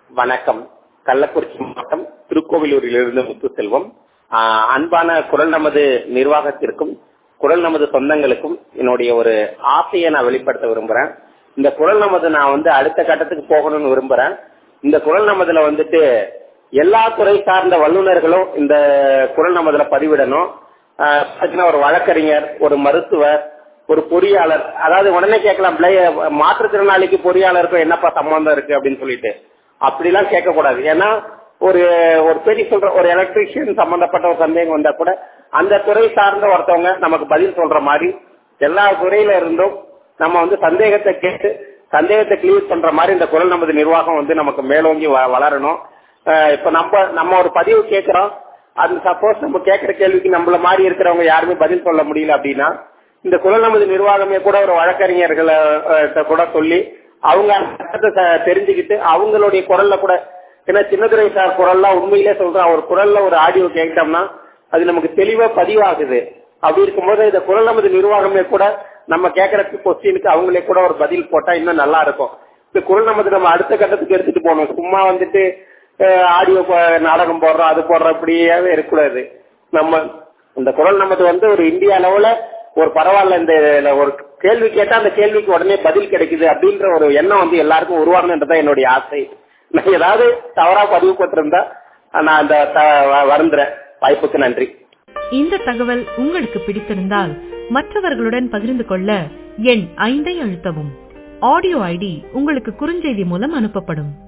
வணக்கம். கள்ளக்குறிச்சி மாவட்டம் திருக்கோவிலூரிலிருந்து முத்துசெல்வம். அன்பான குரல் நமது நிர்வாகத்திற்கும் குரல் நமது சொந்தங்களுக்கும் என்னுடைய ஒரு ஆசையை நான் வெளிப்படுத்த விரும்புறேன். இந்த குரல் நமது நான் அடுத்த கட்டத்துக்கு போகணும்னு விரும்புறேன். இந்த குரல் நமதுல எல்லா துறை சார்ந்த வல்லுநர்களும் இந்த குரல் நமதுல பதிவிடணும். ஒரு வழக்கறிஞர், ஒரு மருத்துவர், ஒரு பொறியாளர், அதாவது உடனே கேட்கலாம், மாற்றுத்திறனாளிக்கு பொறியாளருக்கும் என்னப்பா சம்பந்தம் இருக்கு அப்படின்னு சொல்லிட்டு அப்படிலாம் கேட்க கூடாது. ஏன்னா ஒரு பெரிய சொல்ற ஒரு எலக்ட்ரீஷியன் சம்பந்தப்பட்ட ஒரு சந்தேகம் வந்தா கூட அந்த துறை சார்ந்த ஒருத்தவங்க நமக்கு பதில் சொல்ற மாதிரி எல்லா துறையில இருந்தும் நம்ம சந்தேகத்தை கேட்டு சந்தேகத்தை கிளியர் பண்ற மாதிரி இந்த குரல் நமது நிர்வாகம் நமக்கு மேலோங்கி வளரணும். இப்ப நம்ம ஒரு பதிவு கேட்கிறோம், அது சப்போஸ் நம்ம கேட்கிற கேள்விக்கு நம்மள மாதிரி இருக்கிறவங்க யாருமே பதில் சொல்ல முடியல அப்படின்னா இந்த குரல் நமது நிர்வாகமே கூட ஒரு வழக்கறிஞர்களை கூட சொல்லி அவங்க சட்டத்தை தெரிஞ்சுக்கிட்டு அவங்களுடைய குரல்ல கூட, ஏன்னா சின்னதுரை சார் குரல்லாம் உண்மையிலே சொல்றேன், ஒரு குரல்ல ஒரு ஆடியோ கேட்டோம்னா அது நமக்கு தெளிவா பதிவாகுது. அப்படி இருக்கும்போது இந்த குரல் நமது நிர்வாகமே கூட நம்ம கேட்கற கொஸ்டினுக்கு அவங்களே கூட ஒரு பதில் போட்டா இன்னும் நல்லா இருக்கும். இந்த குரல் நமது நம்ம அடுத்த கட்டத்துக்கு எடுத்துட்டு போகணும். சும்மா ஆடியோ நாடகம் போடுறோம், அது போடுறோம், இப்படியாவே இருக்கக்கூடாது. நம்ம இந்த குரல் நமது ஒரு இந்தியா லெவல ஒரு பரவாயில்ல, இந்த ஒரு கேள்வி கேட்டா அந்த கேள்விக்கு உடனே பதில் கிடைக்குது அப்படின்ற ஒரு எண்ணம் எல்லாருக்கும் உருவாகணுன்றதான் என்னுடைய ஆசை. நான் ஏதாவது தவறா பதிவு போட்டிருந்தா நான் அந்த வருந்துறேன். வாய்ப்புக்கு நன்றி. இந்த தகவல் உங்களுக்கு பிடித்திருந்தால் மற்றவர்களுடன் பகிர்ந்து கொள்ள எண் 5 அழுத்தவும். ஆடியோ ஐடி உங்களுக்கு குறுஞ்செய்தி மூலம் அனுப்பப்படும்.